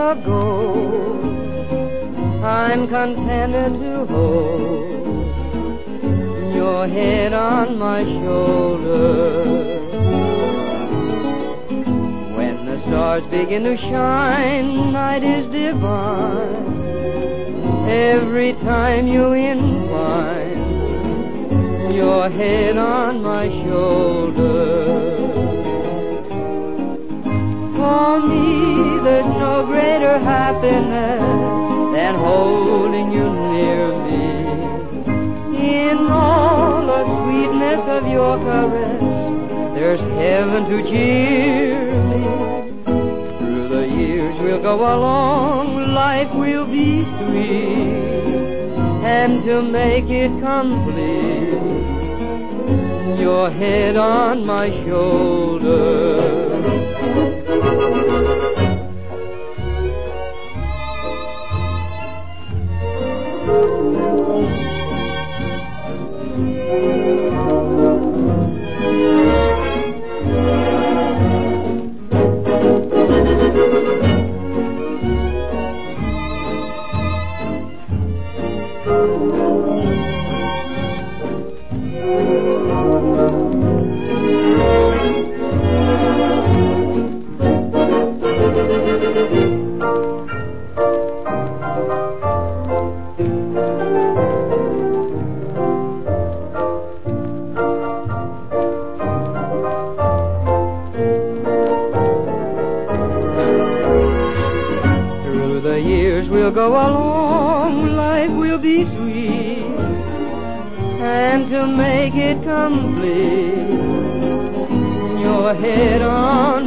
of gold, I'm contented to hold your head on my shoulder. When the stars begin to shine, night is divine. Every time you entwine your head on my shoulder. For me, there's no greater happiness than holding you near me. In all the sweetness of your caress, there's heaven to cheer me. Through the years we'll go along, life will be sweet. And to make it complete, your head on my shoulder. We'll go along, life will be sweet, and to make it complete, your head on